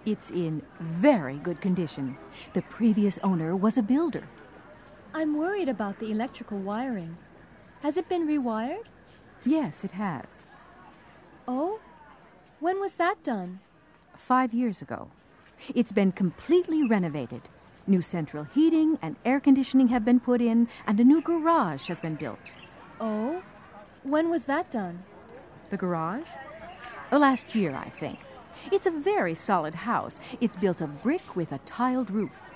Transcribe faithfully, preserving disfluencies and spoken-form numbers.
It's in very good condition. The previous owner was a builder. I'm worried about the electrical wiring. Has it been rewired? Yes, it has. Oh? When was that done? Five years ago. It's been completely renovated. New central heating and air conditioning have been put in, and a new garage has been built. Oh? When was that done? The garage? Uh, Last year, I think. It's a very solid house. It's built of brick with a tiled roof.